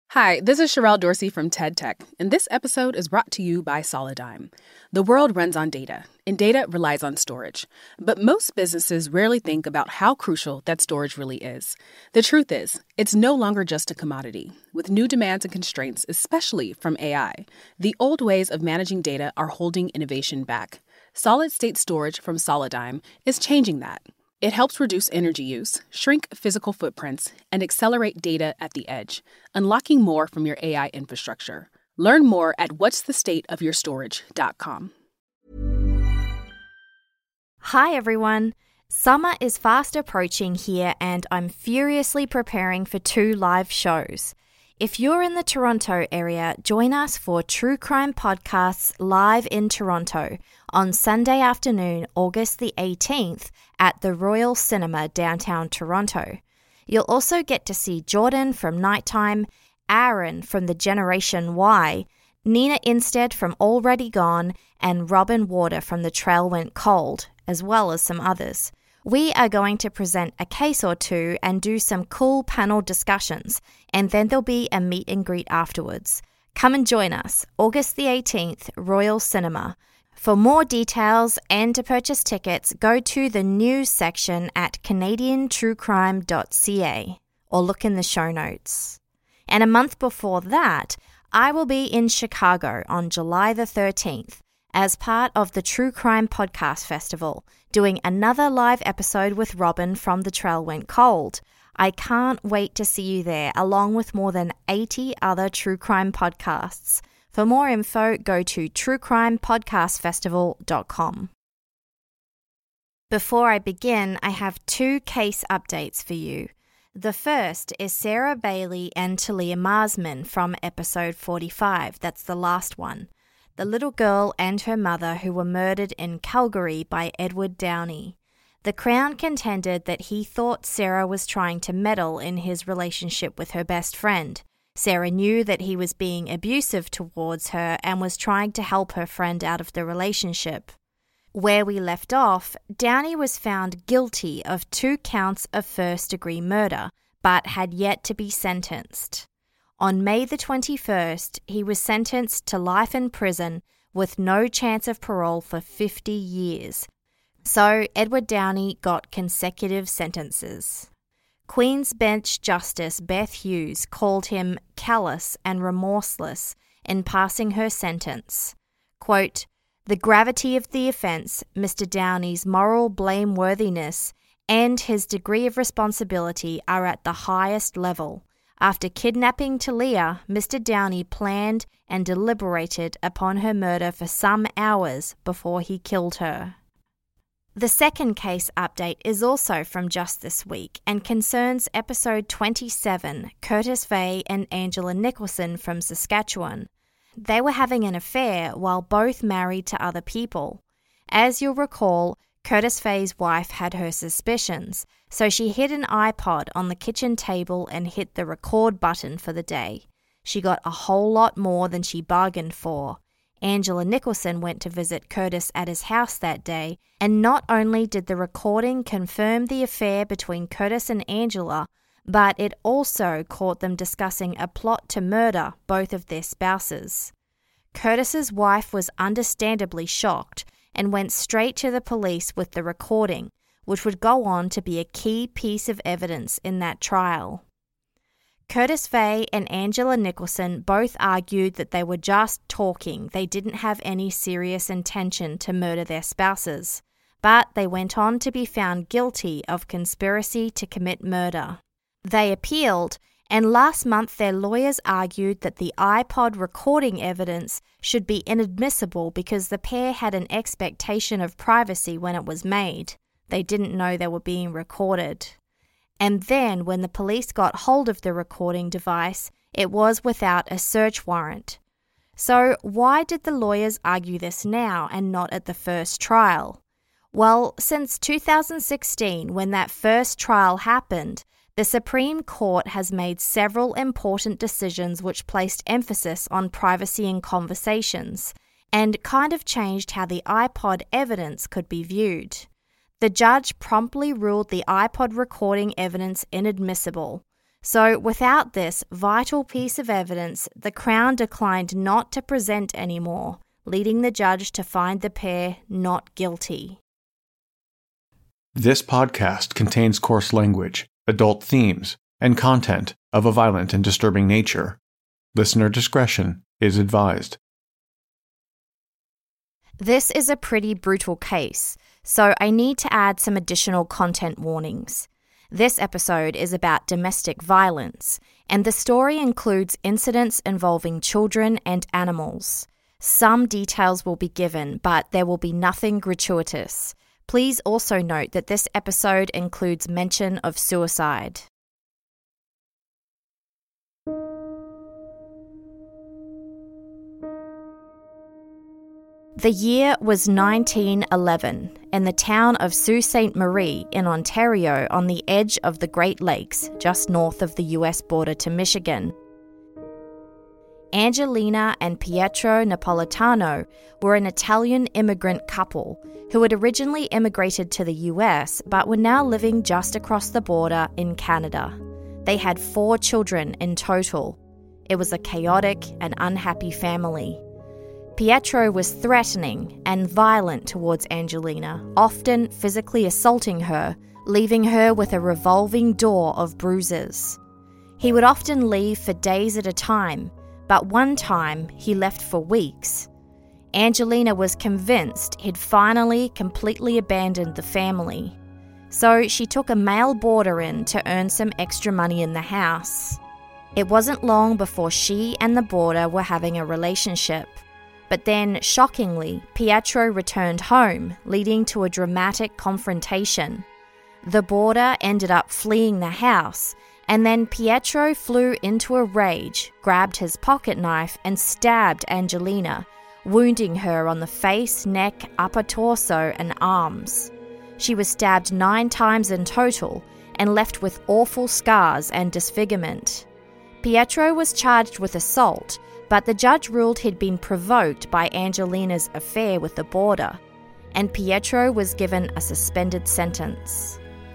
Hi, this is Sherelle Dorsey from TED Tech, and this episode is brought to you by Solidigm. The world runs on data, and data relies on storage. But most businesses rarely think about how crucial that storage really is. The truth is, it's no longer just a commodity. With new demands and constraints, especially from AI, the old ways of managing data are holding innovation back. Solid-state storage from Solidigm is changing that. It helps reduce energy use, shrink physical footprints, and accelerate data at the edge, unlocking more from your AI infrastructure. Learn more at whatsthestateofyourstorage.com. Hi everyone. Summer is fast approaching here and I'm furiously preparing for 2 live shows. If you're in the Toronto area, join us for True Crime Podcasts live in Toronto on Sunday afternoon, August the 18th at the Royal Cinema downtown Toronto. You'll also get to see Jordan from Nighttime, Aaron from the Generation Y, Nina Instead from Already Gone, and Robin Warder from The Trail Went Cold, as well as some others. We are going to present a case or two and do some cool panel discussions, and then there'll be a meet and greet afterwards. Come and join us, August the 18th, Royal Cinema. For more details and to purchase tickets, go to the news section at canadiantruecrime.ca or look in the show notes. And a month before that, I will be in Chicago on July the 13th as part of the True Crime Podcast Festival, doing another live episode with Robin from The Trail Went Cold. I can't wait to see you there, along with more than 80 other true crime podcasts. For more info, go to truecrimepodcastfestival.com. Before I begin, I have 2 case updates for you. The first is Sarah Bailey and Talia Marsman from episode 45. That's the last one. The little girl and her mother who were murdered in Calgary by Edward Downey. The Crown contended that he thought Sarah was trying to meddle in his relationship with her best friend. Sarah knew that he was being abusive towards her and was trying to help her friend out of the relationship. Where we left off, Downey was found guilty of 2 counts of first-degree murder, but had yet to be sentenced. On May the 21st, he was sentenced to life in prison with no chance of parole for 50 years. So Edward Downey got consecutive sentences. Queen's Bench Justice Beth Hughes called him callous and remorseless in passing her sentence. Quote, "The gravity of the offence, Mr. Downey's moral blameworthiness, and his degree of responsibility are at the highest level. After kidnapping Talia, Mr. Downey planned and deliberated upon her murder for some hours before he killed her." The second case update is also from just this week and concerns episode 27, Curtis Vay and Angela Nicholson from Saskatchewan. They were having an affair while both married to other people. As you'll recall, Curtis Vay's wife had her suspicions, so she hid an iPod on the kitchen table and hit the record button for the day. She got a whole lot more than she bargained for. Angela Nicholson went to visit Curtis at his house that day, and not only did the recording confirm the affair between Curtis and Angela, but it also caught them discussing a plot to murder both of their spouses. Curtis's wife was understandably shocked and went straight to the police with the recording, which would go on to be a key piece of evidence in that trial. Curtis Vay and Angela Nicholson both argued that they were just talking. They didn't have any serious intention to murder their spouses, but they went on to be found guilty of conspiracy to commit murder. They appealed, and last month their lawyers argued that the iPod recording evidence should be inadmissible because the pair had an expectation of privacy when it was made. They didn't know they were being recorded. And then, when the police got hold of the recording device, it was without a search warrant. So why did the lawyers argue this now and not at the first trial? Well, since 2016, when that first trial happened, the Supreme Court has made several important decisions which placed emphasis on privacy in conversations and kind of changed how the iPod evidence could be viewed. The judge promptly ruled the iPod recording evidence inadmissible. So without this vital piece of evidence, the Crown declined not to present anymore, leading the judge to find the pair not guilty. This podcast contains coarse language, adult themes, and content of a violent and disturbing nature. Listener discretion is advised. This is a pretty brutal case, so I need to add some additional content warnings. This episode is about domestic violence, and the story includes incidents involving children and animals. Some details will be given, but there will be nothing gratuitous. Please also note that this episode includes mention of suicide. The year was 1911, in the town of Sault Ste. Marie in Ontario on the edge of the Great Lakes, just north of the US border to Michigan. Angelina and Pietro Napolitano were an Italian immigrant couple who had originally immigrated to the US but were now living just across the border in Canada. They had 4 children in total. It was a chaotic and unhappy family. Pietro was threatening and violent towards Angelina, often physically assaulting her, leaving her with a revolving door of bruises. He would often leave for days at a time, but one time he left for weeks. Angelina was convinced he'd finally completely abandoned the family. So she took a male boarder in to earn some extra money in the house. It wasn't long before she and the boarder were having a relationship. But then, shockingly, Pietro returned home, leading to a dramatic confrontation. The boarder ended up fleeing the house, and then Pietro flew into a rage, grabbed his pocket knife and stabbed Angelina, wounding her on the face, neck, upper torso and arms. She was stabbed 9 times in total and left with awful scars and disfigurement. Pietro was charged with assault, but the judge ruled he'd been provoked by Angelina's affair with the boarder, and Pietro was given a suspended sentence.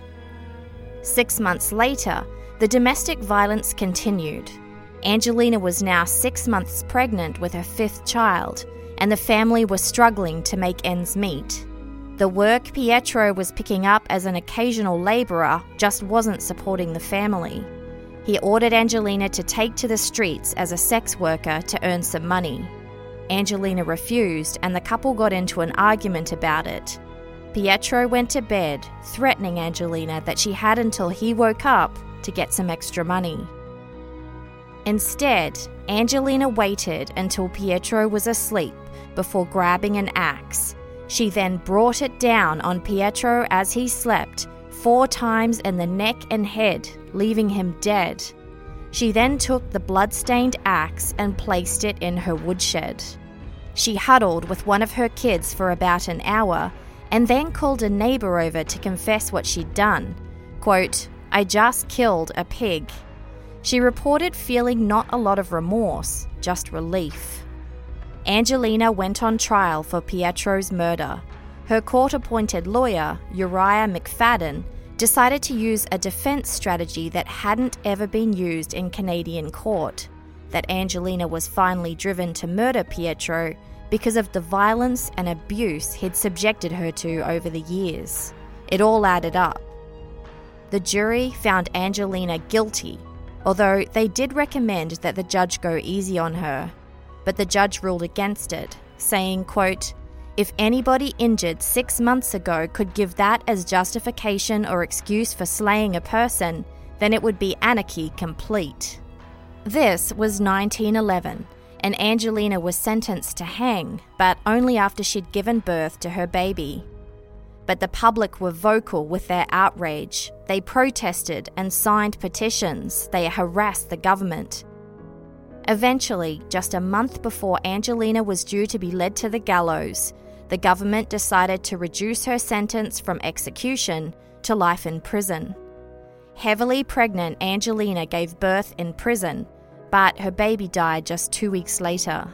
6 months later, the domestic violence continued. Angelina was now 6 months pregnant with her 5th child, and the family was struggling to make ends meet. The work Pietro was picking up as an occasional labourer just wasn't supporting the family. He ordered Angelina to take to the streets as a sex worker to earn some money. Angelina refused, and the couple got into an argument about it. Pietro went to bed, threatening Angelina that she had until he woke up to get some extra money. Instead, Angelina waited until Pietro was asleep before grabbing an axe. She then brought it down on Pietro as he slept, 4 times in the neck and head, leaving him dead. She then took the blood-stained axe and placed it in her woodshed. She huddled with one of her kids for about an hour and then called a neighbour over to confess what she'd done. Quote, "I just killed a pig." She reported feeling not a lot of remorse, just relief. Angelina went on trial for Pietro's murder. Her court-appointed lawyer, Uriah McFadden, decided to use a defense strategy that hadn't ever been used in Canadian court, that Angelina was finally driven to murder Pietro because of the violence and abuse he'd subjected her to over the years. It all added up. The jury found Angelina guilty, although they did recommend that the judge go easy on her. But the judge ruled against it, saying, quote, "If anybody injured 6 months ago could give that as justification or excuse for slaying a person, then it would be anarchy complete." This was 1911, and Angelina was sentenced to hang, but only after she'd given birth to her baby. But the public were vocal with their outrage. They protested and signed petitions. They harassed the government. Eventually, just a month before Angelina was due to be led to the gallows, the government decided to reduce her sentence from execution to life in prison. Heavily pregnant Angelina gave birth in prison, but her baby died just 2 weeks later.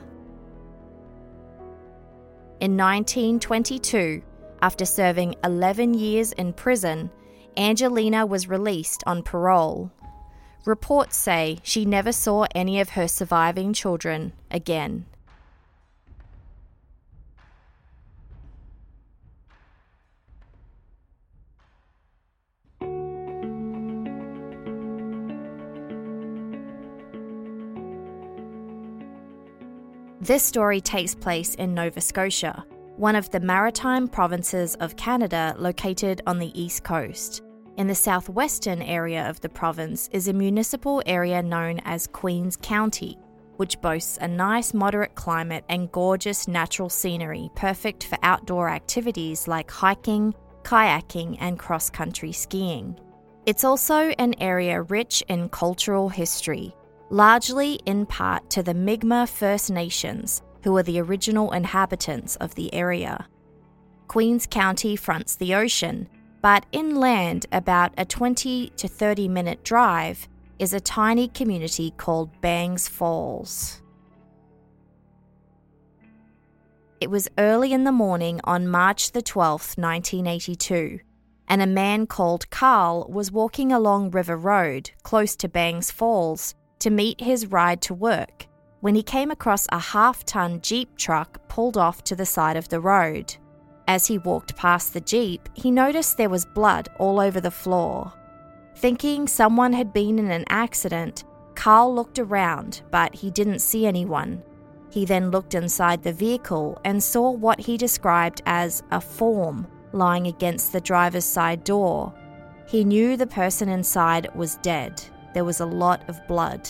In 1922, after serving 11 years in prison, Angelina was released on parole. Reports say she never saw any of her surviving children again. This story takes place in Nova Scotia, one of the maritime provinces of Canada located on the east coast. In the southwestern area of the province is a municipal area known as Queen's County, which boasts a nice moderate climate and gorgeous natural scenery perfect for outdoor activities like hiking, kayaking and cross-country skiing. It's also an area rich in cultural history, largely in part to the Mi'kmaq First Nations, who are the original inhabitants of the area. Queen's County fronts the ocean, but inland, about a 20 to 30 minute drive, is a tiny community called Bangs Falls. It was early in the morning on March the 12th, 1982, and a man called Carl was walking along River Road, close to Bangs Falls, to meet his ride to work, when he came across a half-ton Jeep truck pulled off to the side of the road. As he walked past the Jeep, he noticed there was blood all over the floor. Thinking someone had been in an accident, Carl looked around, but he didn't see anyone. He then looked inside the vehicle and saw what he described as a form lying against the driver's side door. He knew the person inside was dead. There was a lot of blood.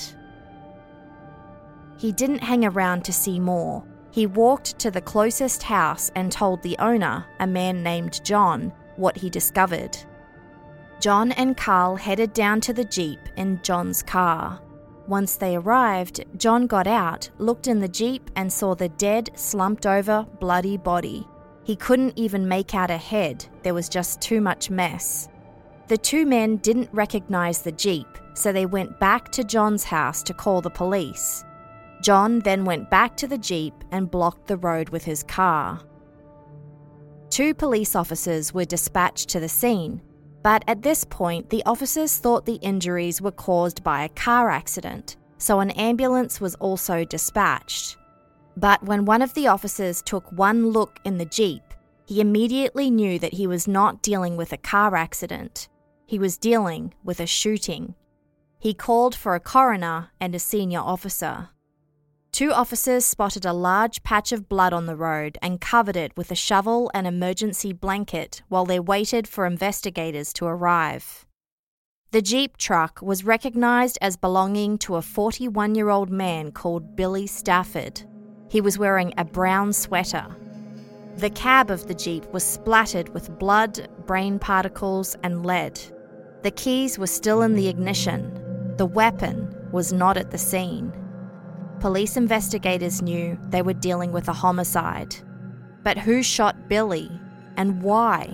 He didn't hang around to see more. He walked to the closest house and told the owner, a man named John, what he discovered. John and Carl headed down to the Jeep in John's car. Once they arrived, John got out, looked in the Jeep and saw the dead, slumped-over, bloody body. He couldn't even make out a head. There was just too much mess. The two men didn't recognize the Jeep, so they went back to John's house to call the police. John then went back to the Jeep and blocked the road with his car. 2 police officers were dispatched to the scene, but at this point the officers thought the injuries were caused by a car accident, so an ambulance was also dispatched. But when one of the officers took one look in the Jeep, he immediately knew that he was not dealing with a car accident. He was dealing with a shooting. He called for a coroner and a senior officer. 2 officers spotted a large patch of blood on the road and covered it with a shovel and emergency blanket while they waited for investigators to arrive. The Jeep truck was recognised as belonging to a 41-year-old man called Billy Stafford. He was wearing a brown sweater. The cab of the Jeep was splattered with blood, brain particles and lead. The keys were still in the ignition. The weapon was not at the scene. Police investigators knew they were dealing with a homicide. But who shot Billy and why?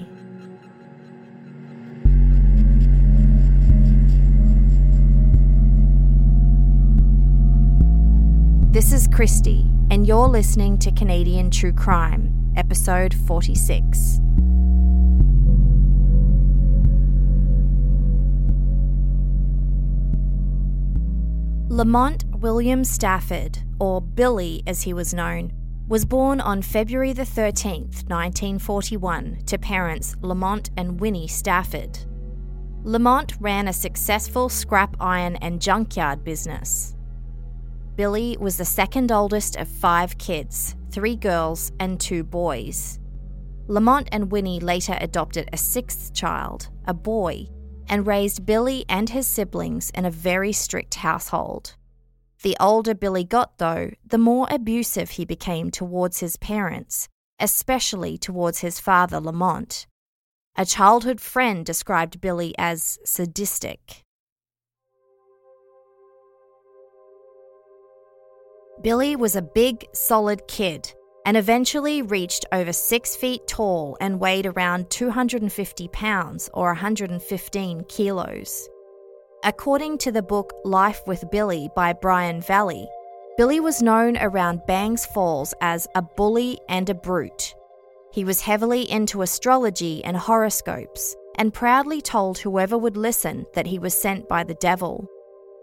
This is Christy, and you're listening to Canadian True Crime, episode 46. Lamont William Stafford, or Billy as he was known, was born on February the 13th, 1941, to parents Lamont and Winnie Stafford. Lamont ran a successful scrap iron and junkyard business. Billy was the second oldest of 5 kids, 3 girls and 2 boys. Lamont and Winnie later adopted a 6th child, a boy, and raised Billy and his siblings in a very strict household. The older Billy got, though, the more abusive he became towards his parents, especially towards his father, Lamont. A childhood friend described Billy as sadistic. Billy was a big, solid kid and eventually reached over 6 feet tall and weighed around 250 pounds or 115 kilos. According to the book Life with Billy by Brian Valley, Billy was known around Bangs Falls as a bully and a brute. He was heavily into astrology and horoscopes and proudly told whoever would listen that he was sent by the devil.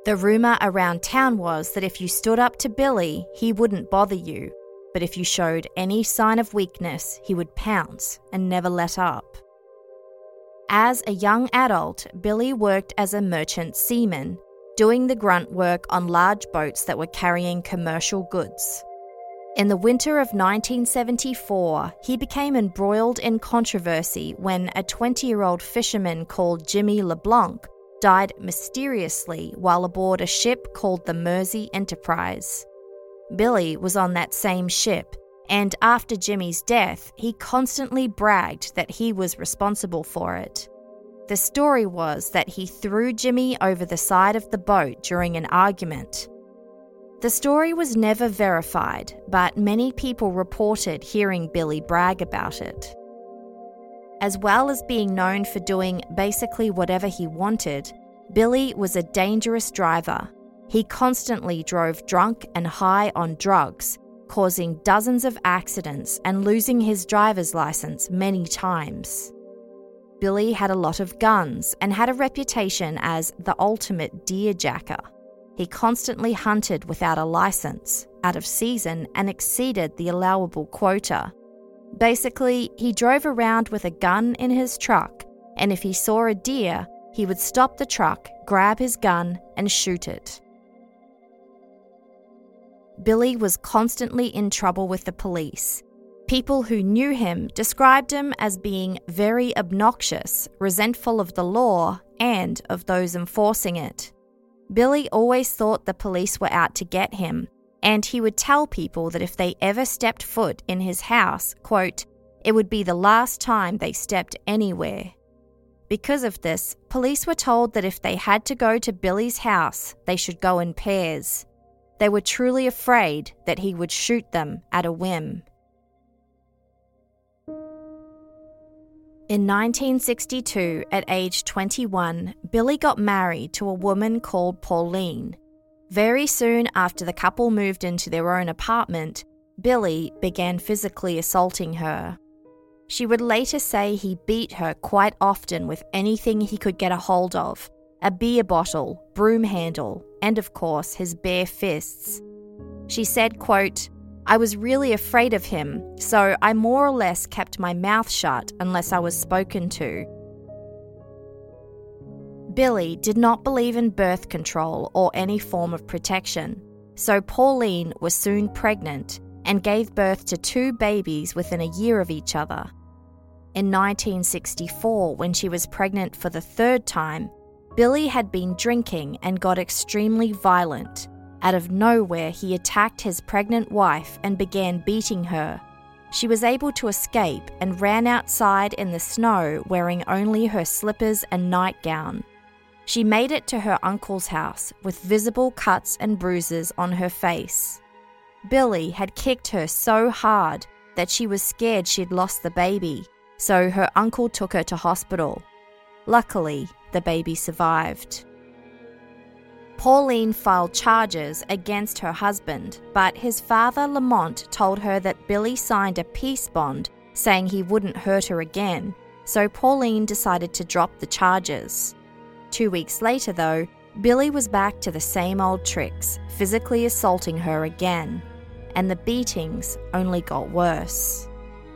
The rumour around town was that if you stood up to Billy, he wouldn't bother you, but if you showed any sign of weakness, he would pounce and never let up. As a young adult, Billy worked as a merchant seaman, doing the grunt work on large boats that were carrying commercial goods. In the winter of 1974, he became embroiled in controversy when a 20-year-old fisherman called Jimmy LeBlanc died mysteriously while aboard a ship called the Mersey Enterprise. Billy was on that same ship, and after Jimmy's death, he constantly bragged that he was responsible for it. The story was that he threw Jimmy over the side of the boat during an argument. The story was never verified, but many people reported hearing Billy brag about it. As well as being known for doing basically whatever he wanted, Billy was a dangerous driver. He constantly drove drunk and high on drugs, causing dozens of accidents and losing his driver's license many times. Billy had a lot of guns and had a reputation as the ultimate deerjacker. He constantly hunted without a license, out of season, and exceeded the allowable quota. Basically, he drove around with a gun in his truck, and if he saw a deer, he would stop the truck, grab his gun, and shoot it. Billy was constantly in trouble with the police. People who knew him described him as being very obnoxious, resentful of the law, and of those enforcing it. Billy always thought the police were out to get him, and he would tell people that if they ever stepped foot in his house, quote, it would be the last time they stepped anywhere. Because of this, police were told that if they had to go to Billy's house, they should go in pairs. They were truly afraid that he would shoot them at a whim. In 1962, at age 21, Billy got married to a woman called Pauline. Very soon after the couple moved into their own apartment, Billy began physically assaulting her. She would later say he beat her quite often with anything he could get a hold of, a beer bottle, broom handle, and of course his bare fists. She said, quote, I was really afraid of him, so I more or less kept my mouth shut unless I was spoken to. Billy did not believe in birth control or any form of protection, so Pauline was soon pregnant and gave birth to 2 babies within a year of each other. In 1964, when she was pregnant for the 3rd time, Billy had been drinking and got extremely violent. Out of nowhere, he attacked his pregnant wife and began beating her. She was able to escape and ran outside in the snow wearing only her slippers and nightgown. She made it to her uncle's house with visible cuts and bruises on her face. Billy had kicked her so hard that she was scared she'd lost the baby, so her uncle took her to hospital. Luckily, the baby survived. Pauline filed charges against her husband, but his father, Lamont, told her that Billy signed a peace bond saying he wouldn't hurt her again, so Pauline decided to drop the charges. 2 weeks later, though, Billy was back to the same old tricks, physically assaulting her again, and the beatings only got worse.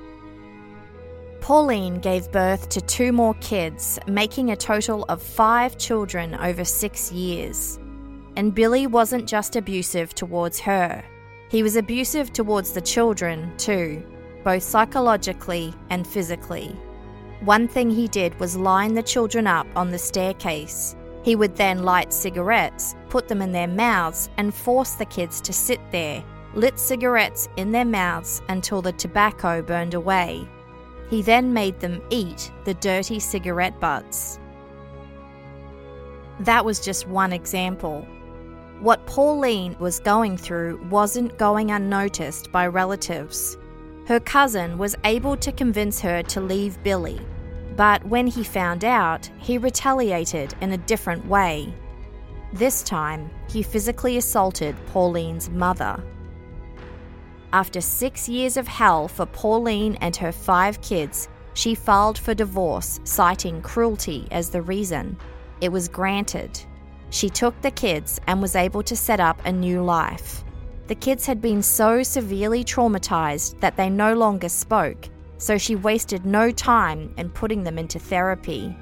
Pauline gave birth to 2 more kids, making a total of 5 children over 6 years. And Billy wasn't just abusive towards her. He was abusive towards the children too, both psychologically and physically. One thing he did was line the children up on the staircase. He would then light cigarettes, put them in their mouths, and force the kids to sit there, lit cigarettes in their mouths until the tobacco burned away. He then made them eat the dirty cigarette butts. That was just one example. What Pauline was going through wasn't going unnoticed by relatives. Her cousin was able to convince her to leave Billy, but when he found out, he retaliated in a different way. This time, he physically assaulted Pauline's mother. After 6 years of hell for Pauline and her 5 kids, she filed for divorce, citing cruelty as the reason. It was granted. She took the kids and was able to set up a new life. The kids had been so severely traumatized that they no longer spoke, so she wasted no time in putting them into therapy.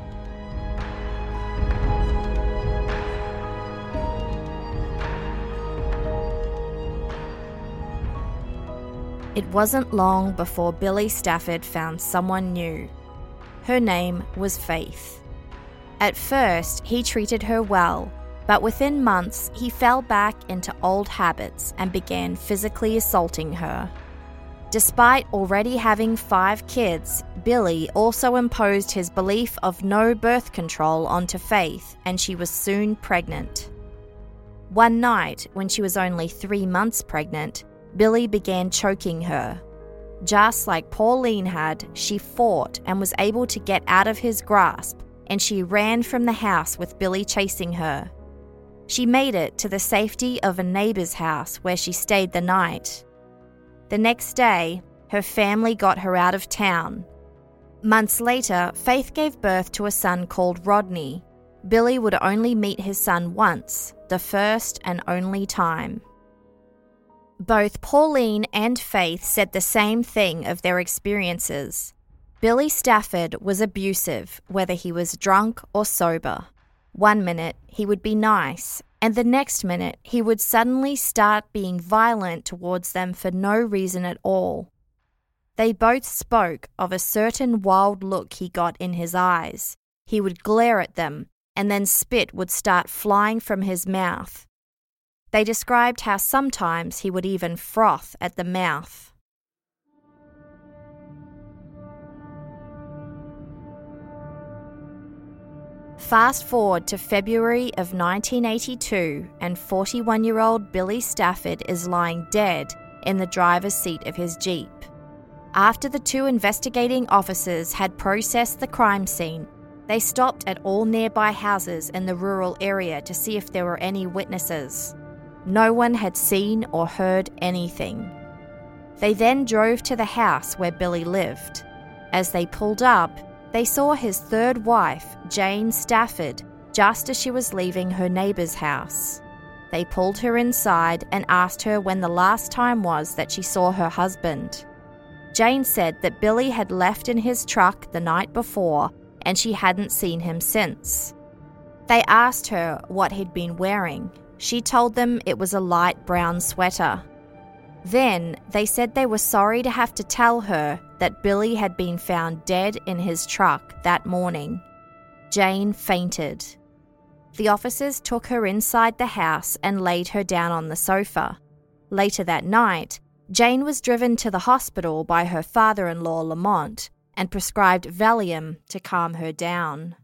It wasn't long before Billy Stafford found someone new. Her name was Faith. At first, he treated her well, but within months, he fell back into old habits and began physically assaulting her. Despite already having 5 kids, Billy also imposed his belief of no birth control onto Faith, and she was soon pregnant. One night, when she was only 3 months pregnant, Billy began choking her. Just like Pauline had, she fought and was able to get out of his grasp, and she ran from the house with Billy chasing her. She made it to the safety of a neighbor's house where she stayed the night. The next day, her family got her out of town. Months later, Faith gave birth to a son called Rodney. Billy would only meet his son once, the first and only time. Both Pauline and Faith said the same thing of their experiences. Billy Stafford was abusive, whether he was drunk or sober. One minute, he would be nice, and the next minute, he would suddenly start being violent towards them for no reason at all. They both spoke of a certain wild look he got in his eyes. He would glare at them, and then spit would start flying from his mouth. They described how sometimes he would even froth at the mouth. Fast forward to February of 1982, and 41-year-old Billy Stafford is lying dead in the driver's seat of his Jeep. After the 2 investigating officers had processed the crime scene, they stopped at all nearby houses in the rural area to see if there were any witnesses. No one had seen or heard anything. They then drove to the house where Billy lived. As they pulled up, they saw his 3rd wife, Jane Stafford, just as she was leaving her neighbor's house. They pulled her inside and asked her when the last time was that she saw her husband. Jane said that Billy had left in his truck the night before and she hadn't seen him since. They asked her what he'd been wearing. She told them it was a light brown sweater. Then they said they were sorry to have to tell her that Billy had been found dead in his truck that morning. Jane fainted. The officers took her inside the house and laid her down on the sofa. Later that night, Jane was driven to the hospital by her father-in-law Lamont and prescribed Valium to calm her down.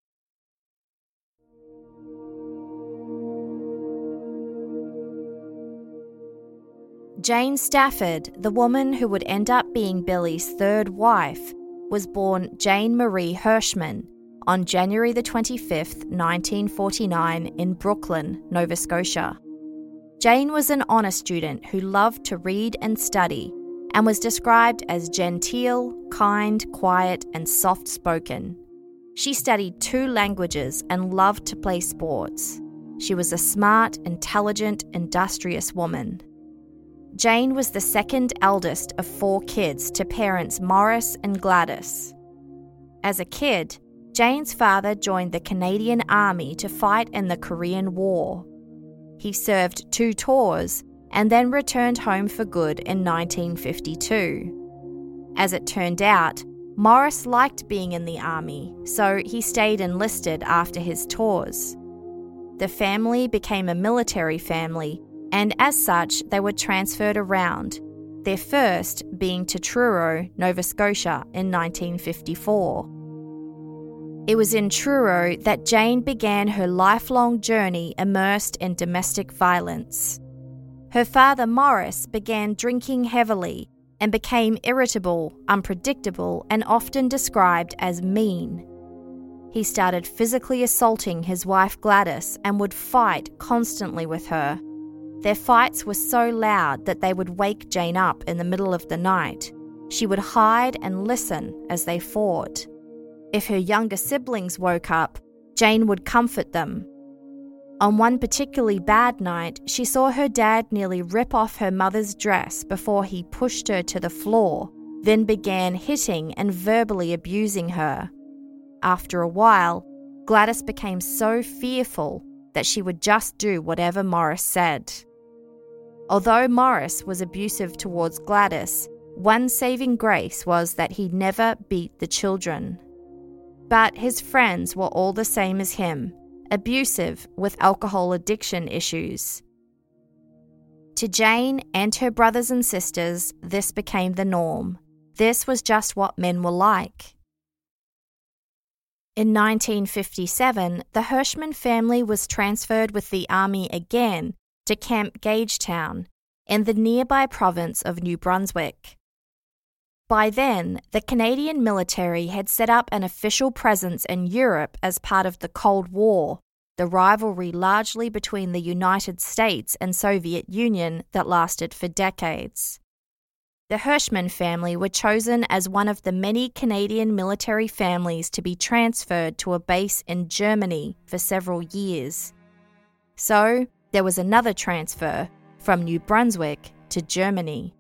Jane Stafford, the woman who would end up being Billy's 3rd wife, was born Jane Marie Hirschman on January the 25th, 1949 in Brooklyn, Nova Scotia. Jane was an honor student who loved to read and study and was described as genteel, kind, quiet, and soft-spoken. She studied 2 languages and loved to play sports. She was a smart, intelligent, industrious woman. Jane was the 2nd eldest of 4 kids to parents Morris and Gladys. As a kid, Jane's father joined the Canadian Army to fight in the Korean War. He served 2 tours and then returned home for good in 1952. As it turned out, Morris liked being in the army, so he stayed enlisted after his tours. The family became a military family, and as such, they were transferred around, their first being to Truro, Nova Scotia in 1954. It was in Truro that Jane began her lifelong journey immersed in domestic violence. Her father, Morris, began drinking heavily and became irritable, unpredictable, and often described as mean. He started physically assaulting his wife Gladys and would fight constantly with her. Their fights were so loud that they would wake Jane up in the middle of the night. She would hide and listen as they fought. If her younger siblings woke up, Jane would comfort them. On one particularly bad night, she saw her dad nearly rip off her mother's dress before he pushed her to the floor, then began hitting and verbally abusing her. After a while, Gladys became so fearful that she would just do whatever Morris said. Although Morris was abusive towards Gladys, one saving grace was that he never beat the children. But his friends were all the same as him, abusive with alcohol addiction issues. To Jane and her brothers and sisters, this became the norm. This was just what men were like. In 1957, the Hirschman family was transferred with the army again to Camp Gagetown in the nearby province of New Brunswick. By then, the Canadian military had set up an official presence in Europe as part of the Cold War, the rivalry largely between the United States and Soviet Union that lasted for decades. The Hirschman family were chosen as one of the many Canadian military families to be transferred to a base in Germany for several years. So, there was another transfer from New Brunswick to Germany.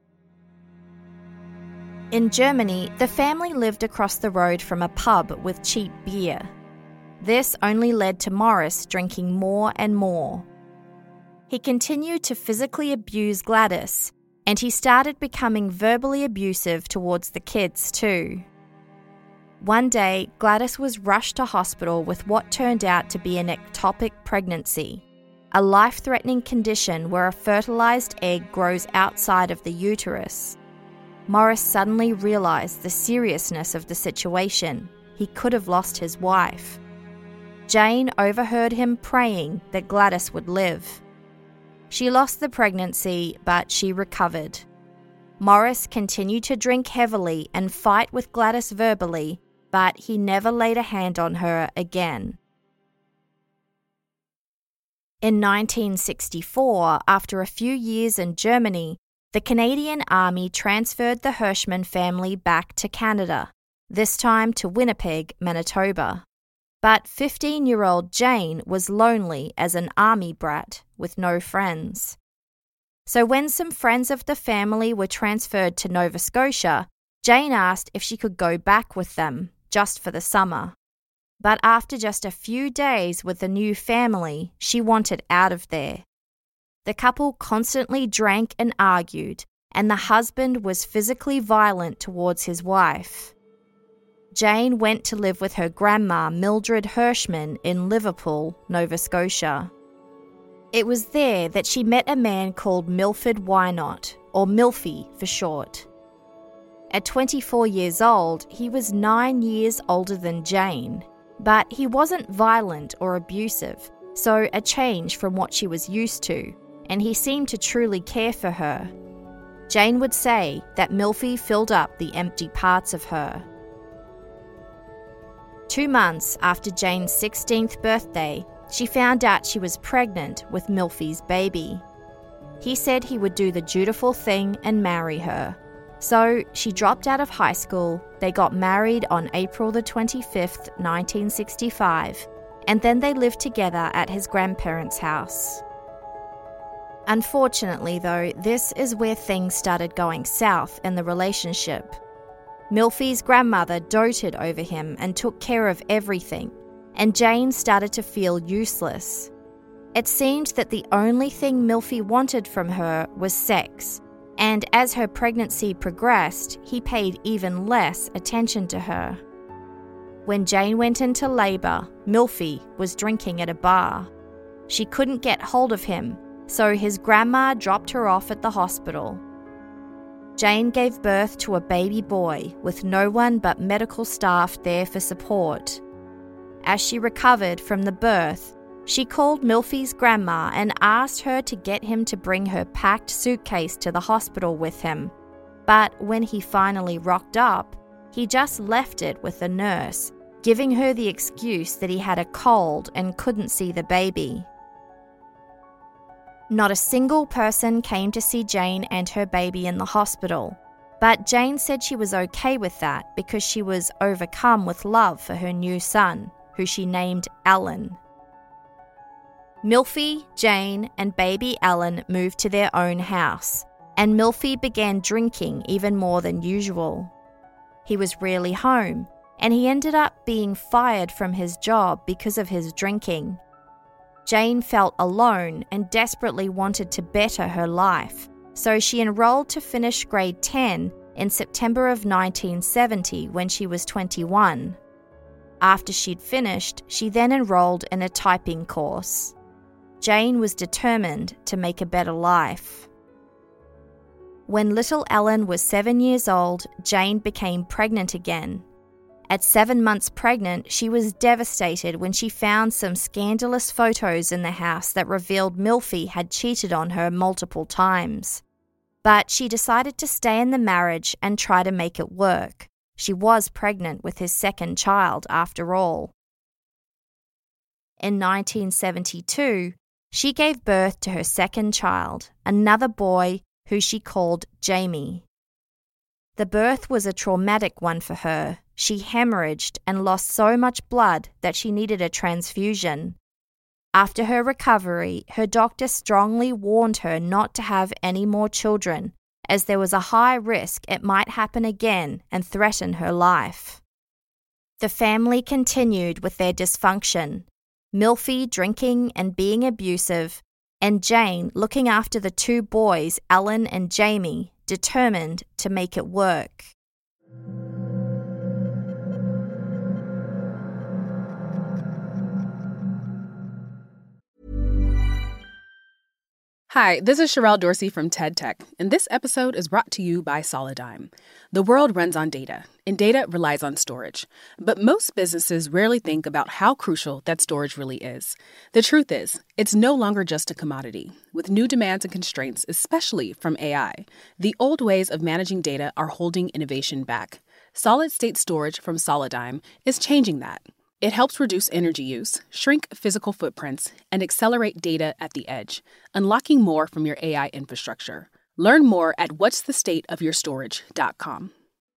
In Germany, the family lived across the road from a pub with cheap beer. This only led to Morris drinking more and more. He continued to physically abuse Gladys, and he started becoming verbally abusive towards the kids too. One day, Gladys was rushed to hospital with what turned out to be an ectopic pregnancy, a life-threatening condition where a fertilized egg grows outside of the uterus. Morris suddenly realized the seriousness of the situation. He could have lost his wife. Jane overheard him praying that Gladys would live. She lost the pregnancy, but she recovered. Morris continued to drink heavily and fight with Gladys verbally, but he never laid a hand on her again. In 1964, after a few years in Germany, the Canadian Army transferred the Hirschman family back to Canada, this time to Winnipeg, Manitoba. But 15-year-old Jane was lonely as an army brat with no friends. So when some friends of the family were transferred to Nova Scotia, Jane asked if she could go back with them, just for the summer. But after just a few days with the new family, she wanted out of there. The couple constantly drank and argued, and the husband was physically violent towards his wife. Jane went to live with her grandma, Mildred Hirschman, in Liverpool, Nova Scotia. It was there that she met a man called Milford Wynot, or Milfy for short. At 24 years old, he was 9 years older than Jane, but he wasn't violent or abusive, so a change from what she was used to, and he seemed to truly care for her. Jane would say that Milfy filled up the empty parts of her. 2 months after Jane's 16th birthday, she found out she was pregnant with Milfy's baby. He said he would do the dutiful thing and marry her. So she dropped out of high school, they got married on April the 25th, 1965, and then they lived together at his grandparents' house. Unfortunately, though, this is where things started going south in the relationship. Milfy's grandmother doted over him and took care of everything, and Jane started to feel useless. It seemed that the only thing Milfy wanted from her was sex, and as her pregnancy progressed, he paid even less attention to her. When Jane went into labour, Milfy was drinking at a bar. She couldn't get hold of him, so his grandma dropped her off at the hospital. Jane gave birth to a baby boy with no one but medical staff there for support. As she recovered from the birth, she called Milfy's grandma and asked her to get him to bring her packed suitcase to the hospital with him. But when he finally rocked up, he just left it with the nurse, giving her the excuse that he had a cold and couldn't see the baby. Not a single person came to see Jane and her baby in the hospital, but Jane said she was okay with that because she was overcome with love for her new son, who she named Alan. Milphie, Jane, and baby Ellen moved to their own house, and Milphie began drinking even more than usual. He was rarely home, and he ended up being fired from his job because of his drinking. Jane felt alone and desperately wanted to better her life, so she enrolled to finish grade 10 in September of 1970 when she was 21. After she'd finished, she then enrolled in a typing course. Jane was determined to make a better life. When little Ellen was 7 years old, Jane became pregnant again. At 7 months pregnant, she was devastated when she found some scandalous photos in the house that revealed Milphie had cheated on her multiple times. But she decided to stay in the marriage and try to make it work. She was pregnant with his second child after all. In 1972, she gave birth to her second child, another boy who she called Jamie. The birth was a traumatic one for her. She hemorrhaged and lost so much blood that she needed a transfusion. After her recovery, her doctor strongly warned her not to have any more children, as there was a high risk it might happen again and threaten her life. The family continued with their dysfunction, Milphie drinking and being abusive, and Jane looking after the two boys, Ellen and Jamie, determined to make it work. Hi, this is Sherelle Dorsey from TED Tech, and this episode is brought to you by Solidigm. The world runs on data, and data relies on storage. But most businesses rarely think about how crucial that storage really is. The truth is, it's no longer just a commodity. With new demands and constraints, especially from AI, the old ways of managing data are holding innovation back. Solid-state storage from Solidigm is changing that. It helps reduce energy use, shrink physical footprints, and accelerate data at the edge, unlocking more from your AI infrastructure. Learn more at whatsthestateofyourstorage.com.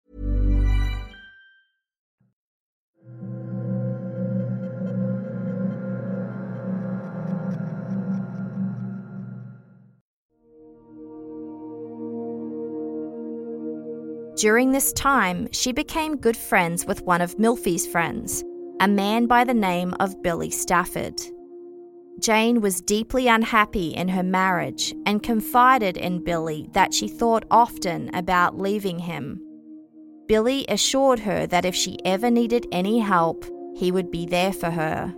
During this time, she became good friends with one of Milphie's friends, a man by the name of Billy Stafford. Jane was deeply unhappy in her marriage and confided in Billy that she thought often about leaving him. Billy assured her that if she ever needed any help, he would be there for her.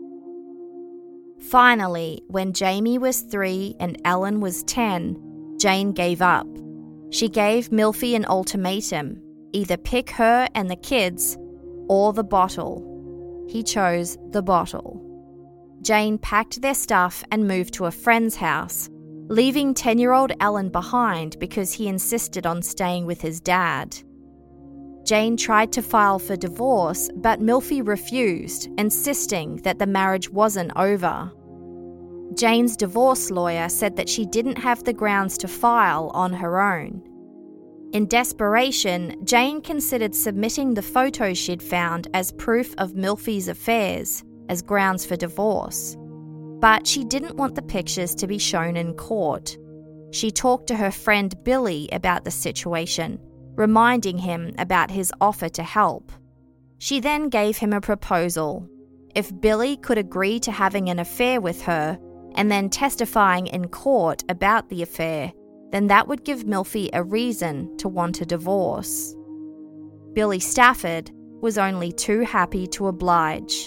Finally, when Jamie was 3 and Ellen was 10, Jane gave up. She gave Milphie an ultimatum: either pick her and the kids or the bottle. He chose the bottle. Jane packed their stuff and moved to a friend's house, leaving 10-year-old Ellen behind because he insisted on staying with his dad. Jane tried to file for divorce, but Milphie refused, insisting that the marriage wasn't over. Jane's divorce lawyer said that she didn't have the grounds to file on her own. In desperation, Jane considered submitting the photos she'd found as proof of Milphie's affairs as grounds for divorce. But she didn't want the pictures to be shown in court. She talked to her friend Billy about the situation, reminding him about his offer to help. She then gave him a proposal. If Billy could agree to having an affair with her and then testifying in court about the affair, then that would give Milphie a reason to want a divorce. Billy Stafford was only too happy to oblige.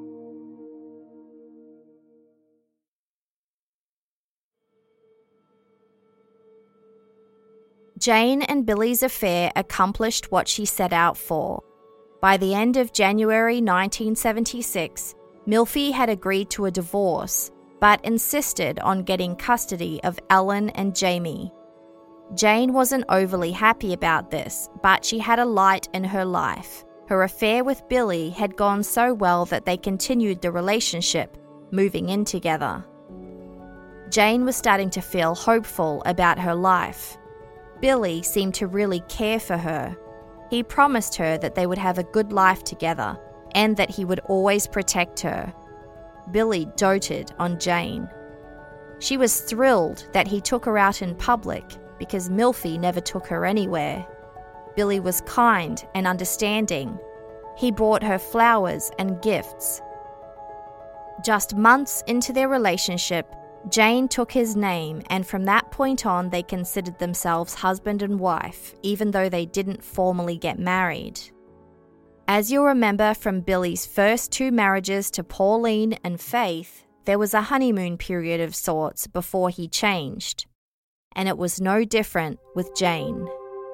Jane and Billy's affair accomplished what she set out for. By the end of January 1976, Milphie had agreed to a divorce, but insisted on getting custody of Ellen and Jamie. Jane wasn't overly happy about this, but she had a light in her life. Her affair with Billy had gone so well that they continued the relationship, moving in together. Jane was starting to feel hopeful about her life. Billy seemed to really care for her. He promised her that they would have a good life together and that he would always protect her. Billy doted on Jane. She was thrilled that he took her out in public because Milfy never took her anywhere. Billy was kind and understanding. He brought her flowers and gifts. Just months into their relationship, Jane took his name, and from that point on they considered themselves husband and wife, even though they didn't formally get married. As you'll remember from Billy's first 2 marriages to Pauline and Faith, there was a honeymoon period of sorts before he changed. And it was no different with Jane.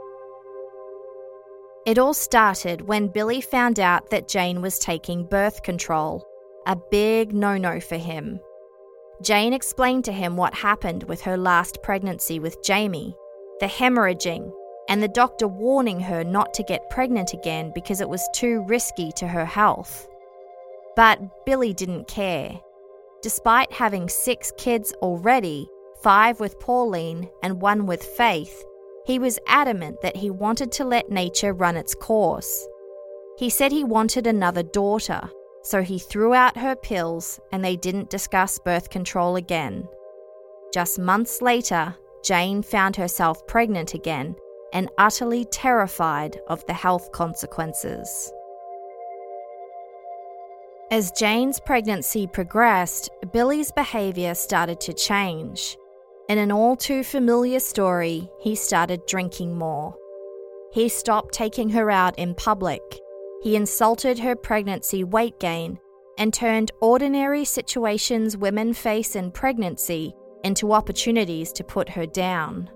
It all started when Billy found out that Jane was taking birth control, a big no-no for him. Jane explained to him what happened with her last pregnancy with Jamie, the hemorrhaging, and the doctor warning her not to get pregnant again because it was too risky to her health. But Billy didn't care. Despite having 6 kids already, 5 with Pauline and 1 with Faith, he was adamant that he wanted to let nature run its course. He said he wanted another daughter, so he threw out her pills and they didn't discuss birth control again. Just months later, Jane found herself pregnant again and utterly terrified of the health consequences. As Jane's pregnancy progressed, Billy's behaviour started to change. In an all-too-familiar story, he started drinking more. He stopped taking her out in public. He insulted her pregnancy weight gain and turned ordinary situations women face in pregnancy into opportunities to put her down.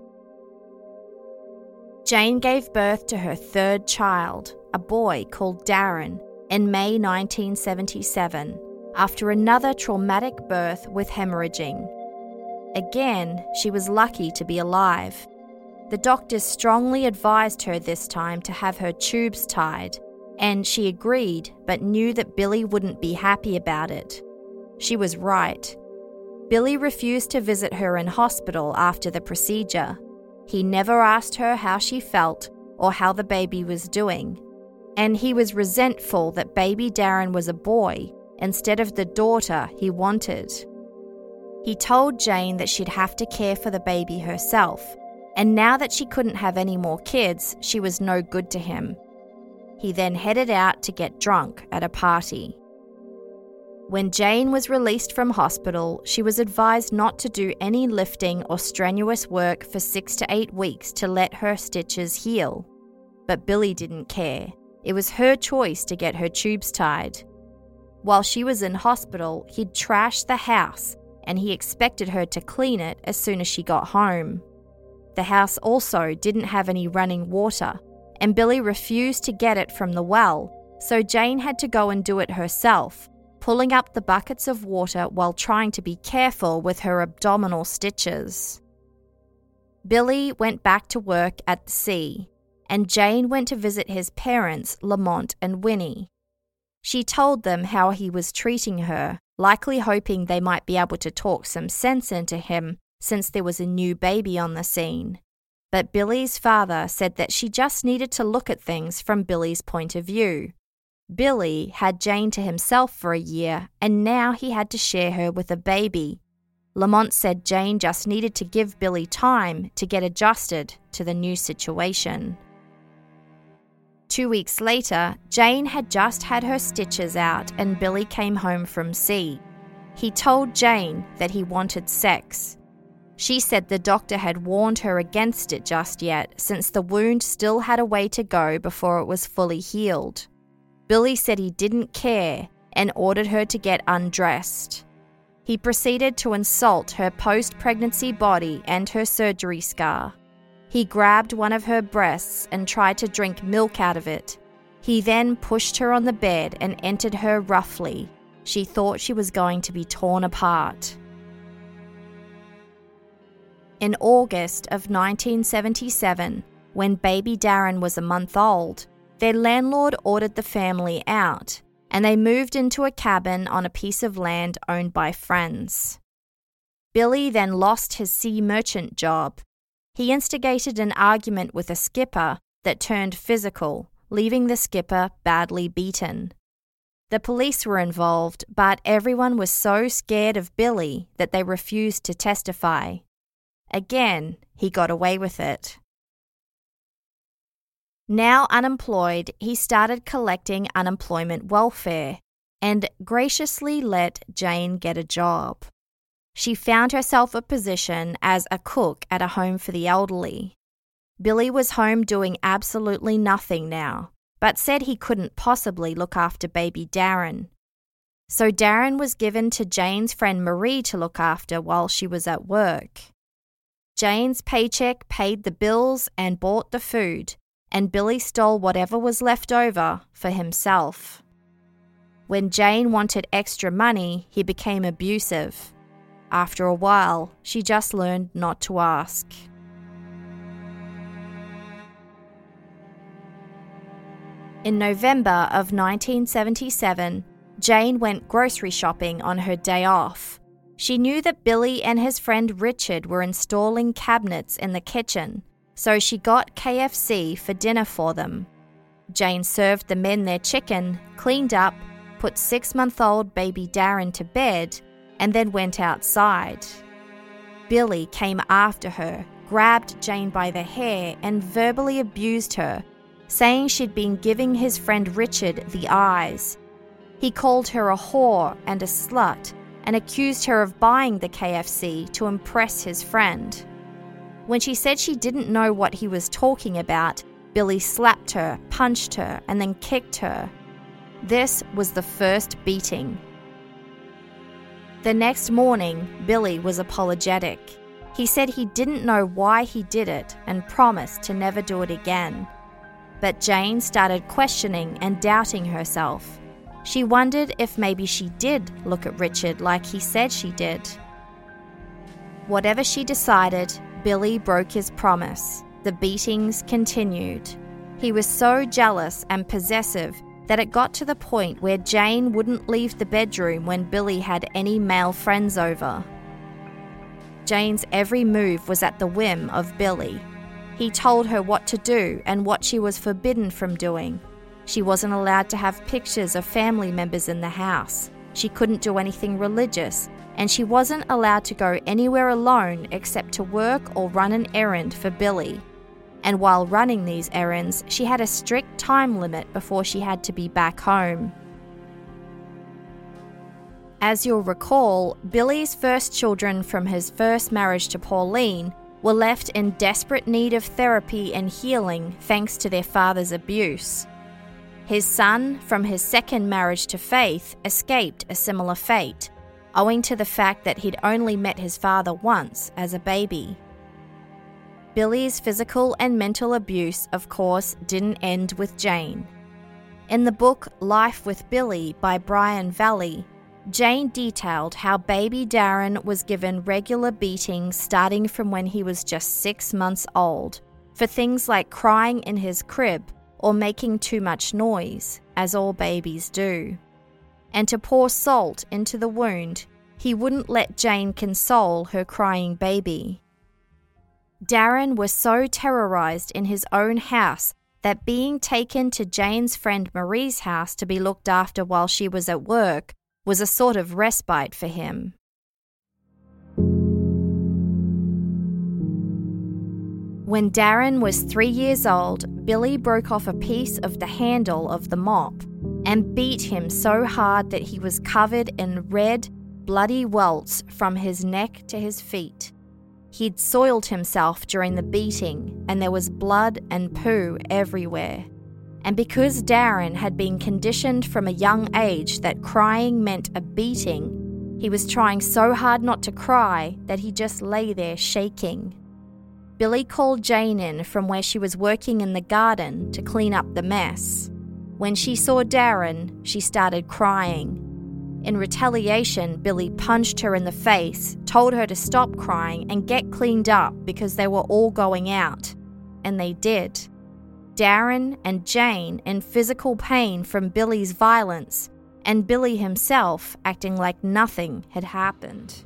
Jane gave birth to her 3rd child, a boy called Darren, in May 1977, after another traumatic birth with hemorrhaging. Again, she was lucky to be alive. The doctors strongly advised her this time to have her tubes tied, and she agreed but knew that Billy wouldn't be happy about it. She was right. Billy refused to visit her in hospital after the procedure. He never asked her how she felt or how the baby was doing. And he was resentful that baby Darren was a boy instead of the daughter he wanted. He told Jane that she'd have to care for the baby herself, and now that she couldn't have any more kids, she was no good to him. He then headed out to get drunk at a party. When Jane was released from hospital, she was advised not to do any lifting or strenuous work for 6 to 8 weeks to let her stitches heal. But Billy didn't care. It was her choice to get her tubes tied. While she was in hospital, he'd trashed the house, and he expected her to clean it as soon as she got home. The house also didn't have any running water, and Billy refused to get it from the well, so Jane had to go and do it herself, pulling up the buckets of water while trying to be careful with her abdominal stitches. Billy went back to work at the sea, and Jane went to visit his parents, Lamont and Winnie. She told them how he was treating her, likely hoping they might be able to talk some sense into him since there was a new baby on the scene. But Billy's father said that she just needed to look at things from Billy's point of view. Billy had Jane to himself for a year, and now he had to share her with a baby. Lamont said Jane just needed to give Billy time to get adjusted to the new situation. 2 weeks later, Jane had just had her stitches out and Billy came home from sea. He told Jane that he wanted sex. She said the doctor had warned her against it just yet, since the wound still had a way to go before it was fully healed. Billy said he didn't care and ordered her to get undressed. He proceeded to insult her post-pregnancy body and her surgery scar. He grabbed one of her breasts and tried to drink milk out of it. He then pushed her on the bed and entered her roughly. She thought she was going to be torn apart. In August of 1977, when baby Darren was a month old, their landlord ordered the family out, and they moved into a cabin on a piece of land owned by friends. Billy then lost his sea merchant job. He instigated an argument with a skipper that turned physical, leaving the skipper badly beaten. The police were involved, but everyone was so scared of Billy that they refused to testify. Again, he got away with it. Now unemployed, he started collecting unemployment welfare and graciously let Jane get a job. She found herself a position as a cook at a home for the elderly. Billy was home doing absolutely nothing now, but said he couldn't possibly look after baby Darren. So Darren was given to Jane's friend Marie to look after while she was at work. Jane's paycheck paid the bills and bought the food, and Billy stole whatever was left over for himself. When Jane wanted extra money, he became abusive. After a while, she just learned not to ask. In November of 1977, Jane went grocery shopping on her day off. She knew that Billy and his friend Richard were installing cabinets in the kitchen, so she got KFC for dinner for them. Jane served the men their chicken, cleaned up, put 6-month-old baby Darren to bed, and then went outside. Billy came after her, grabbed Jane by the hair, and verbally abused her, saying she'd been giving his friend Richard the eyes. He called her a whore and a slut, and accused her of buying the KFC to impress his friend. When she said she didn't know what he was talking about, Billy slapped her, punched her, and then kicked her. This was the first beating. The next morning, Billy was apologetic. He said he didn't know why he did it and promised to never do it again. But Jane started questioning and doubting herself. She wondered if maybe she did look at Richard like he said she did. Whatever she decided, Billy broke his promise. The beatings continued. He was so jealous and possessive that it got to the point where Jane wouldn't leave the bedroom when Billy had any male friends over. Jane's every move was at the whim of Billy. He told her what to do and what she was forbidden from doing. She wasn't allowed to have pictures of family members in the house. She couldn't do anything religious, and she wasn't allowed to go anywhere alone except to work or run an errand for Billy. And while running these errands, she had a strict time limit before she had to be back home. As you'll recall, Billy's first children from his first marriage to Pauline were left in desperate need of therapy and healing thanks to their father's abuse. His son, from his second marriage to Faith, escaped a similar fate, owing to the fact that he'd only met his father once as a baby. Billy's physical and mental abuse, of course, didn't end with Jane. In the book Life with Billy by Brian Valley, Jane detailed how baby Darren was given regular beatings starting from when he was just 6 months old, for things like crying in his crib or making too much noise, as all babies do. And to pour salt into the wound, he wouldn't let Jane console her crying baby. Darren was so terrorized in his own house that being taken to Jane's friend Marie's house to be looked after while she was at work was a sort of respite for him. When Darren was 3 years old, Billy broke off a piece of the handle of the mop and beat him so hard that he was covered in red, bloody welts from his neck to his feet. He'd soiled himself during the beating, and there was blood and poo everywhere. And because Darren had been conditioned from a young age that crying meant a beating, he was trying so hard not to cry that he just lay there shaking. Billy called Jane in from where she was working in the garden to clean up the mess. When she saw Darren, she started crying. In retaliation, Billy punched her in the face, told her to stop crying and get cleaned up because they were all going out. And they did. Darren and Jane in physical pain from Billy's violence, and Billy himself acting like nothing had happened.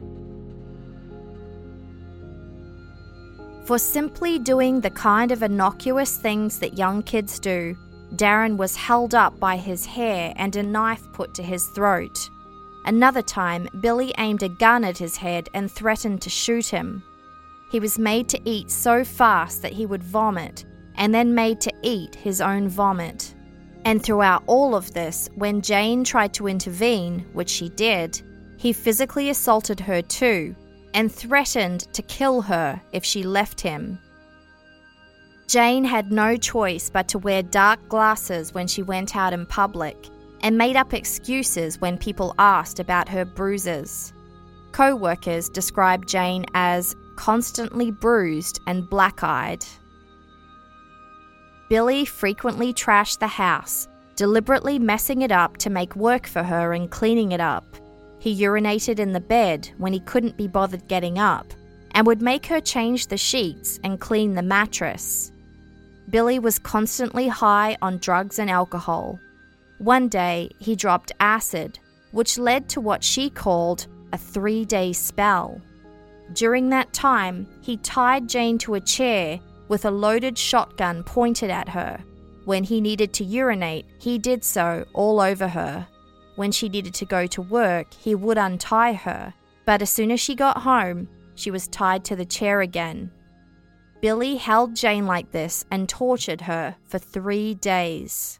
For simply doing the kind of innocuous things that young kids do, Darren was held up by his hair and a knife put to his throat. Another time, Billy aimed a gun at his head and threatened to shoot him. He was made to eat so fast that he would vomit, and then made to eat his own vomit. And throughout all of this, when Jane tried to intervene, which she did, he physically assaulted her too, and threatened to kill her if she left him. Jane had no choice but to wear dark glasses when she went out in public, and made up excuses when people asked about her bruises. Co-workers described Jane as constantly bruised and black-eyed. Billy frequently trashed the house, deliberately messing it up to make work for her and cleaning it up. He urinated in the bed when he couldn't be bothered getting up, and would make her change the sheets and clean the mattress. Billy was constantly high on drugs and alcohol. One day, he dropped acid, which led to what she called a 3-day spell. During that time, he tied Jane to a chair with a loaded shotgun pointed at her. When he needed to urinate, he did so all over her. When she needed to go to work, he would untie her, but as soon as she got home, she was tied to the chair again. Billy held Jane like this and tortured her for 3 days.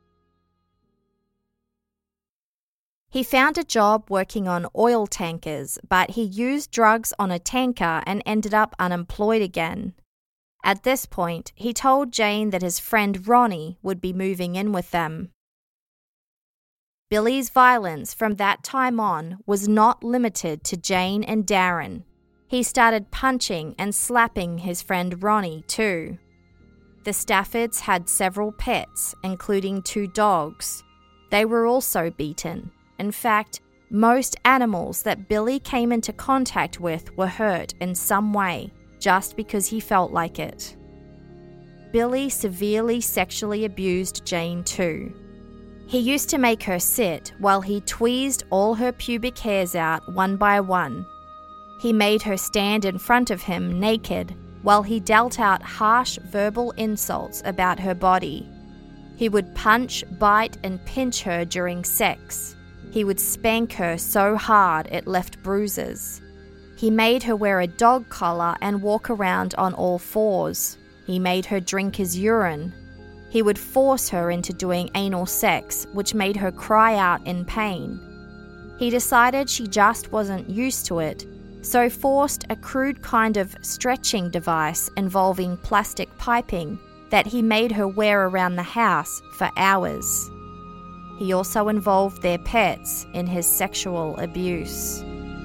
He found a job working on oil tankers, but he used drugs on a tanker and ended up unemployed again. At this point, he told Jane that his friend Ronnie would be moving in with them. Billy's violence from that time on was not limited to Jane and Darren. He started punching and slapping his friend Ronnie too. The Staffords had several pets, including 2 dogs. They were also beaten. In fact, most animals that Billy came into contact with were hurt in some way, just because he felt like it. Billy severely sexually abused Jane too. He used to make her sit while he tweezed all her pubic hairs out one by one. He made her stand in front of him naked while he dealt out harsh verbal insults about her body. He would punch, bite, and pinch her during sex. He would spank her so hard it left bruises. He made her wear a dog collar and walk around on all 4s. He made her drink his urine. He would force her into doing anal sex, which made her cry out in pain. He decided she just wasn't used to it, so forced a crude kind of stretching device involving plastic piping that he made her wear around the house for hours. He also involved their pets in his sexual abuse.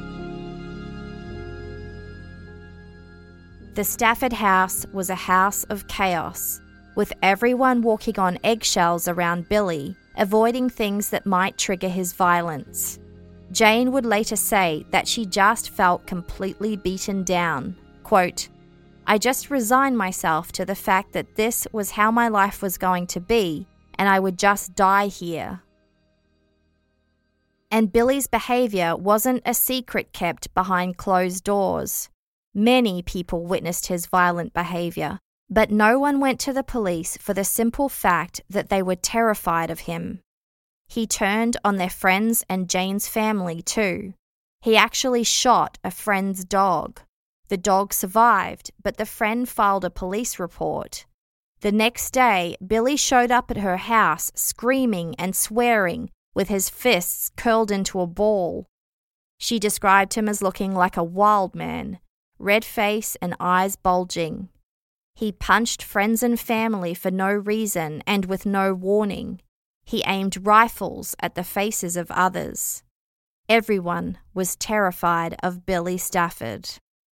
The Stafford house was a house of chaos, with everyone walking on eggshells around Billy, avoiding things that might trigger his violence. Jane would later say that she just felt completely beaten down. Quote, "I just resigned myself to the fact that this was how my life was going to be, and I would just die here." And Billy's behavior wasn't a secret kept behind closed doors. Many people witnessed his violent behavior, but no one went to the police for the simple fact that they were terrified of him. He turned on their friends and Jane's family too. He actually shot a friend's dog. The dog survived, but the friend filed a police report. The next day, Billy showed up at her house screaming and swearing, with his fists curled into a ball. She described him as looking like a wild man, red face and eyes bulging. He punched friends and family for no reason and with no warning. He aimed rifles at the faces of others. Everyone was terrified of Billy Stafford.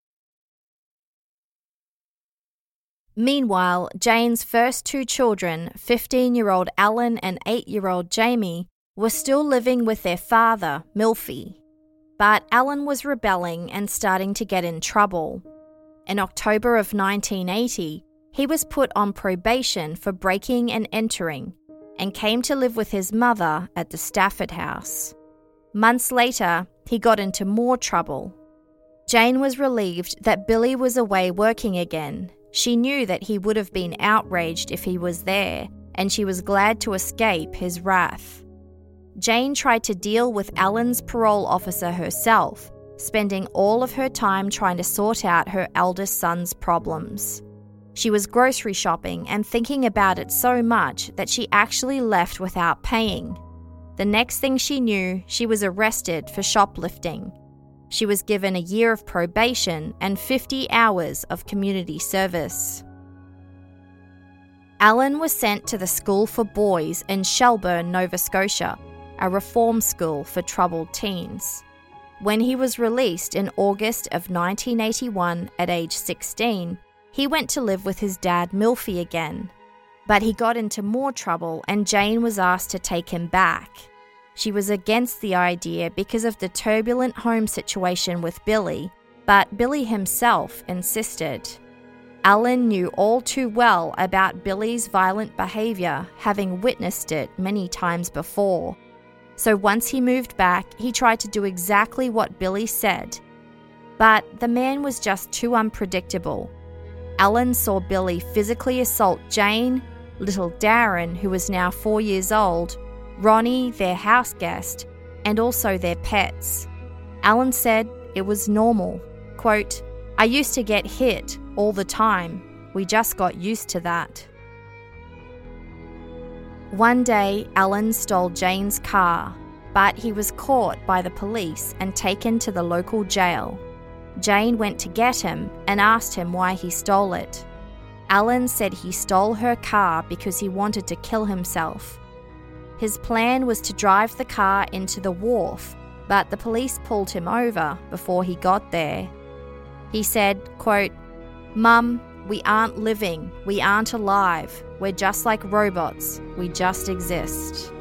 Meanwhile, Jane's first 2 children, 15-year-old Alan and 8-year-old Jamie, were still living with their father, Milfy. But Alan was rebelling and starting to get in trouble. In October of 1980, he was put on probation for breaking and entering and came to live with his mother at the Stafford house. Months later, he got into more trouble. Jane was relieved that Billy was away working again. She knew that he would have been outraged if he was there, and she was glad to escape his wrath. Jane tried to deal with Alan's parole officer herself, spending all of her time trying to sort out her eldest son's problems. She was grocery shopping and thinking about it so much that she actually left without paying. The next thing she knew, she was arrested for shoplifting. She was given a year of probation and 50 hours of community service. Alan was sent to the School for Boys in Shelburne, Nova Scotia, a reform school for troubled teens. When he was released in August of 1981 at age 16, he went to live with his dad Milfy again. But he got into more trouble and Jane was asked to take him back. She was against the idea because of the turbulent home situation with Billy, but Billy himself insisted. Alan knew all too well about Billy's violent behaviour, having witnessed it many times before. So once he moved back, he tried to do exactly what Billy said. But the man was just too unpredictable. Alan saw Billy physically assault Jane, little Darren, who was now 4 years old, Ronnie, their house guest, and also their pets. Alan said it was normal. Quote, "I used to get hit all the time. We just got used to that." One day, Alan stole Jane's car, but he was caught by the police and taken to the local jail. Jane went to get him and asked him why he stole it. Alan said he stole her car because he wanted to kill himself. His plan was to drive the car into the wharf, but the police pulled him over before he got there. He said, quote, "Mum, we aren't living, we aren't alive, we're just like robots, we just exist."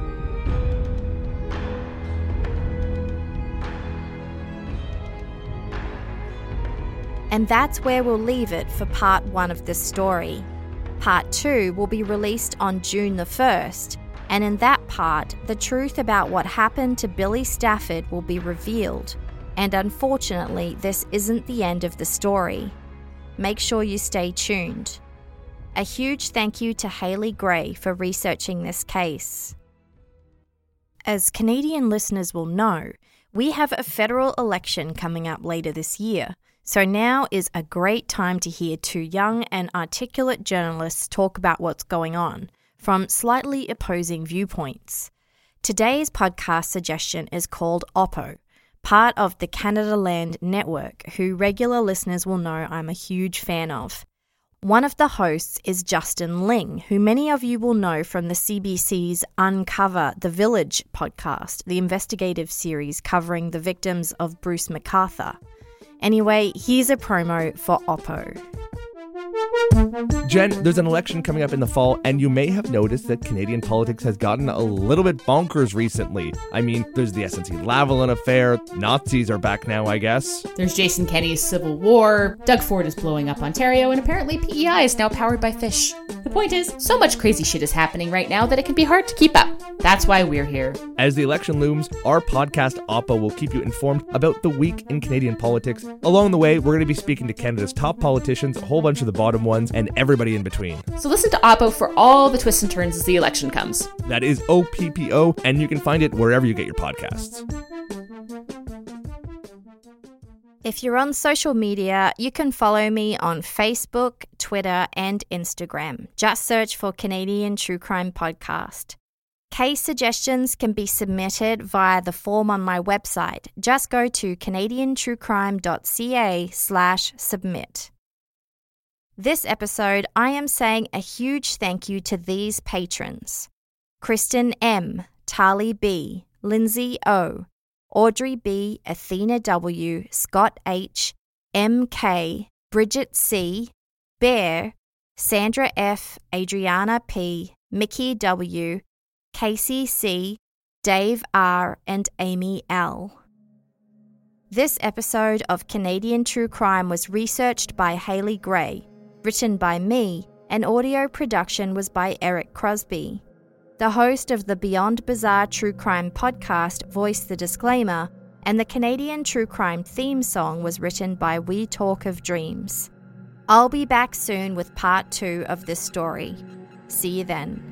And that's where we'll leave it for part 1 of this story. Part 2 will be released on June the 1st, and in that part, the truth about what happened to Billy Stafford will be revealed. And unfortunately, this isn't the end of the story. Make sure you stay tuned. A huge thank you to Hayley Gray for researching this case. As Canadian listeners will know, we have a federal election coming up later this year. So now is a great time to hear 2 young and articulate journalists talk about what's going on, from slightly opposing viewpoints. Today's podcast suggestion is called Oppo, part of the Canada Land Network, who regular listeners will know I'm a huge fan of. One of the hosts is Justin Ling, who many of you will know from the CBC's Uncover the Village podcast, the investigative series covering the victims of Bruce McArthur. Anyway, here's a promo for Oppo. Jen, there's an election coming up in the fall, and you may have noticed that Canadian politics has gotten a little bit bonkers recently. I mean, there's the SNC-Lavalin affair, Nazis are back now, I guess. There's Jason Kenney's Civil War, Doug Ford is blowing up Ontario, and apparently PEI is now powered by fish. The point is, so much crazy shit is happening right now that it can be hard to keep up. That's why we're here. As the election looms, our podcast, Oppo, will keep you informed about the week in Canadian politics. Along the way, we're going to be speaking to Canada's top politicians, a whole bunch of the bottom ones, and everybody in between. So listen to Oppo for all the twists and turns as the election comes. That is OPPO, and you can find it wherever you get your podcasts. If you're on social media, you can follow me on Facebook, Twitter, and Instagram. Just search for Canadian True Crime Podcast. Case suggestions can be submitted via the form on my website. Just go to canadiantruecrime.ca/submit. This episode, I am saying a huge thank you to these patrons: Kristen M., Tali B., Lindsay O., Audrey B., Athena W., Scott H., M.K., Bridget C., Bear, Sandra F., Adriana P., Mickey W., Casey C., Dave R., and Amy L. This episode of Canadian True Crime was researched by Hayley Gray, written by me, and audio production was by Eric Crosby. The host of the Beyond Bizarre True Crime podcast voiced the disclaimer, and the Canadian True Crime theme song was written by We Talk of Dreams. I'll be back soon with part 2 of this story. See you then.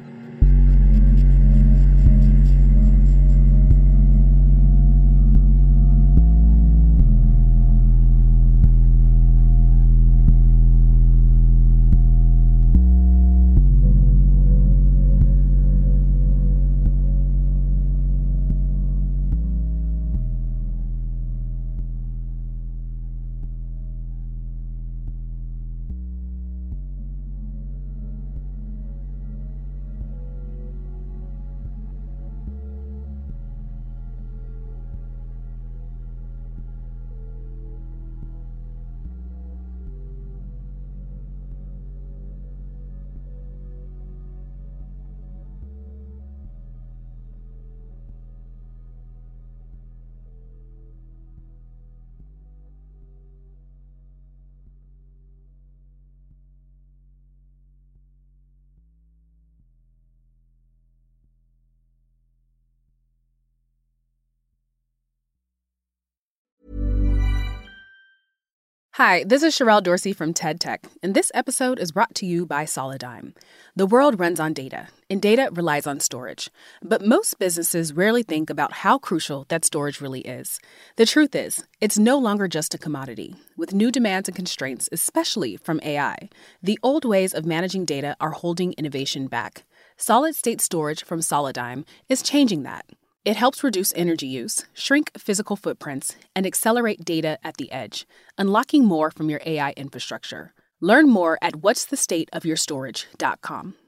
Hi, this is Sherelle Dorsey from TED Tech, and this episode is brought to you by Solidigm. The world runs on data, and data relies on storage. But most businesses rarely think about how crucial that storage really is. The truth is, it's no longer just a commodity. With new demands and constraints, especially from AI, the old ways of managing data are holding innovation back. Solid-state storage from Solidigm is changing that. It helps reduce energy use, shrink physical footprints, and accelerate data at the edge, unlocking more from your AI infrastructure. Learn more at what'sthestateofyourstorage.com.